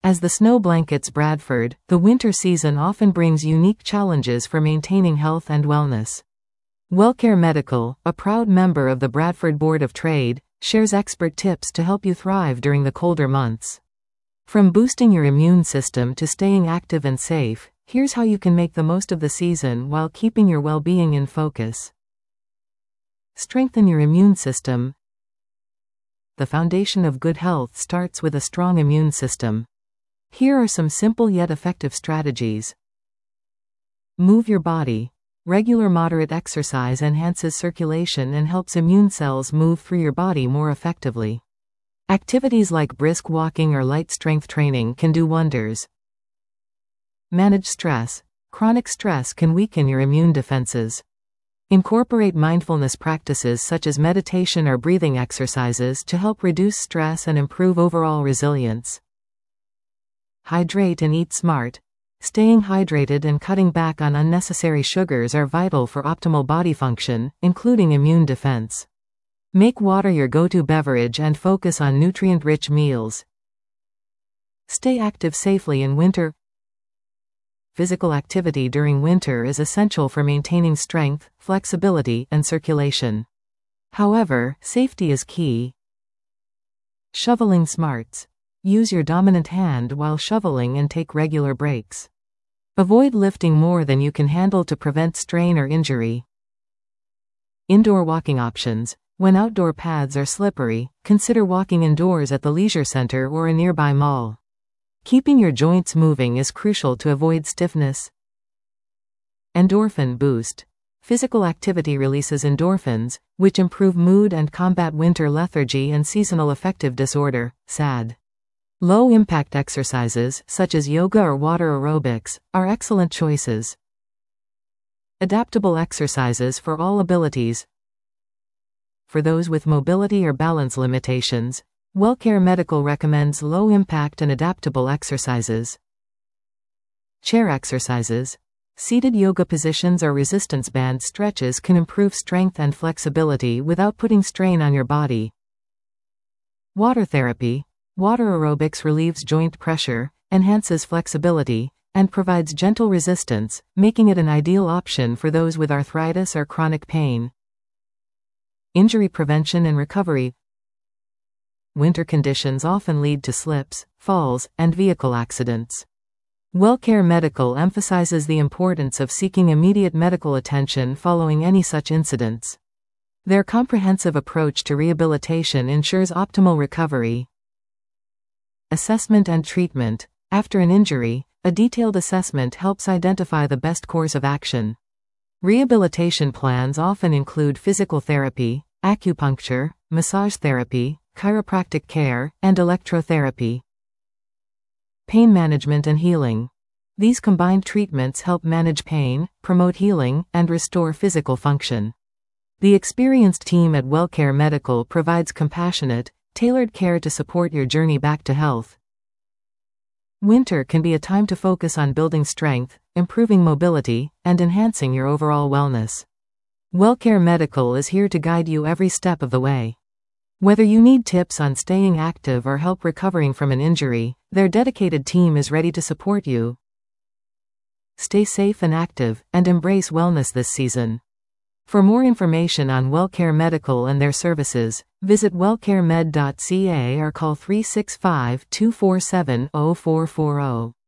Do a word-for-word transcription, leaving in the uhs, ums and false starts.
As the snow blankets Bradford, the winter season often brings unique challenges for maintaining health and wellness. WellCare Medical, a proud member of the Bradford Board of Trade, shares expert tips to help you thrive during the colder months. From boosting your immune system to staying active and safe, here's how you can make the most of the season while keeping your well-being in focus. Strengthen your immune system. The foundation of good health starts with a strong immune system. Here are some simple yet effective strategies. Move your body. Regular moderate exercise enhances circulation and helps immune cells move through your body more effectively. Activities like brisk walking or light strength training can do wonders. Manage stress. Chronic stress can weaken your immune defenses. Incorporate mindfulness practices such as meditation or breathing exercises to help reduce stress and improve overall resilience. Hydrate and eat smart. Staying hydrated and cutting back on unnecessary sugars are vital for optimal body function, including immune defense. Make water your go-to beverage and focus on nutrient-rich meals. Stay active safely in winter. Physical activity during winter is essential for maintaining strength, flexibility, and circulation. However, safety is key. Shoveling smarts. Use your dominant hand while shoveling and take regular breaks. Avoid lifting more than you can handle to prevent strain or injury. Indoor walking options. When outdoor paths are slippery, consider walking indoors at the leisure center or a nearby mall. Keeping your joints moving is crucial to avoid stiffness. Endorphin boost. Physical activity releases endorphins, which improve mood and combat winter lethargy and seasonal affective disorder, S A D. Low-impact exercises, such as yoga or water aerobics, are excellent choices. Adaptable exercises for all abilities. For those with mobility or balance limitations, WellCare Medical recommends low-impact and adaptable exercises. Chair exercises. Seated yoga positions or resistance band stretches can improve strength and flexibility without putting strain on your body. Water therapy. Water aerobics relieves joint pressure, enhances flexibility, and provides gentle resistance, making it an ideal option for those with arthritis or chronic pain. Injury prevention and recovery. Winter conditions often lead to slips, falls, and vehicle accidents. WellCare Medical emphasizes the importance of seeking immediate medical attention following any such incidents. Their comprehensive approach to rehabilitation ensures optimal recovery. Assessment and treatment. After an injury, a detailed assessment helps identify the best course of action. Rehabilitation plans often include physical therapy, acupuncture, massage therapy, chiropractic care, and electrotherapy. Pain management and healing. These combined treatments help manage pain, promote healing, and restore physical function. The experienced team at WellCare Medical provides compassionate, tailored care to support your journey back to health. Winter can be a time to focus on building strength, improving mobility, and enhancing your overall wellness. WellCare Medical is here to guide you every step of the way. Whether you need tips on staying active or help recovering from an injury, their dedicated team is ready to support you. Stay safe and active, and embrace wellness this season. For more information on WellCare Medical and their services, visit wellcaremed dot c a or call three six five, two four seven, zero four four zero.